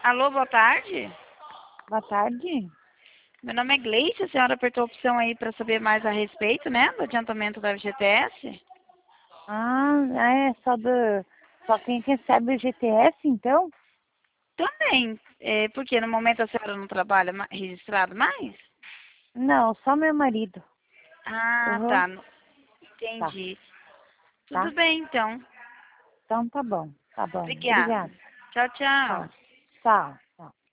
Alô, boa tarde. Boa tarde. Meu nome é Gleice, a senhora apertou a opção aí para saber mais a respeito, né, do adiantamento da FGTS? Só quem recebe o GTS, então? Também, porque no momento a senhora não trabalha registrado mais? Não, só meu marido. Ah, Uhum. tá, Tá, entendi. Tudo tá. bem, então. Então tá bom, tá bom. Obrigada. Obrigada. Tchau, tchau. Tá, tchau.